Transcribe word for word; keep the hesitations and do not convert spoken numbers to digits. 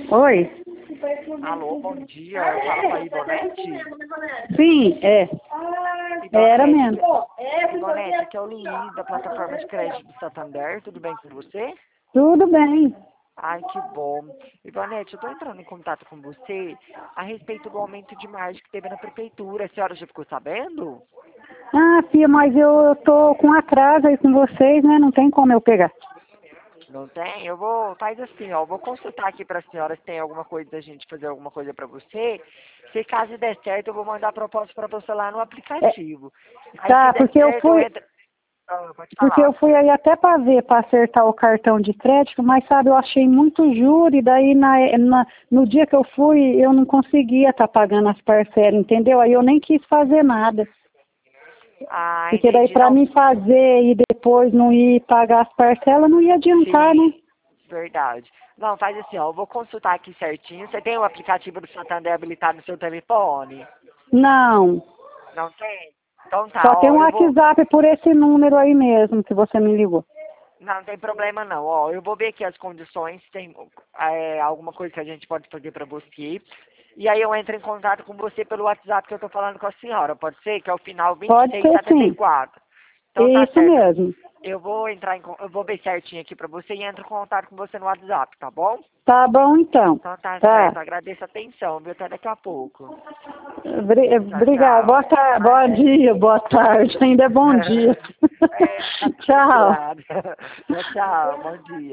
Oi? Alô, bom dia. Fala com a Ivonete? Sim, é. Era mesmo. Ivonete, aqui é o Luiz, da plataforma de crédito do Santander. Tudo bem com você? Tudo bem. Ai, que bom. Ivonete, eu estou entrando em contato com você a respeito do aumento de margem que teve na prefeitura. A senhora já ficou sabendo? Ah, filha, mas eu tô com atraso aí com vocês, né? Não tem como eu pegar. Não tem? Eu vou, faz assim, ó, eu vou consultar aqui para a senhora se tem alguma coisa da gente fazer alguma coisa para você. Se caso der certo, eu vou mandar a proposta para você lá no É, aplicativo. Aí se tá, der porque eu certo, eu fui, entro. Ah, pode porque eu falar. fui aí até para ver, para acertar o cartão de crédito, mas sabe, eu achei muito juro e daí na, na- no dia que eu fui, eu não conseguia estar pagando as parcelas, entendeu? Aí eu nem quis fazer nada. Ah, Porque daí entendi. para Não, mim fazer e depois não ir pagar as parcelas não ia adiantar, né? sim, verdade. Não, faz assim, ó, eu vou consultar aqui certinho. Você tem o aplicativo do Santander habilitado no seu telefone? Não. Não tem? Então Só tá, tem ó, um eu vou. WhatsApp por esse número aí mesmo que você me ligou. Não, não tem problema não. Ó, eu vou ver aqui as condições, se tem é, alguma coisa que a gente pode fazer para você. E aí eu entro em contato com você pelo WhatsApp que eu tô falando com a senhora, pode ser? Que é o final Pode ser sim. vinte e seis setenta e quatro. Então tá Isso certo. mesmo. Eu vou entrar em, con- eu vou ver certinho aqui para você e entro em contato com você no WhatsApp, tá bom? Tá bom então. Então tá certo. Tá. Agradeço a atenção, viu? Até daqui a pouco. Obri- Tchau, Obrigada. tchau. Boa tarde, bom dia, boa tarde. Ainda é bom dia. É, Tchau. obrigada. Tchau, tchau. Bom dia.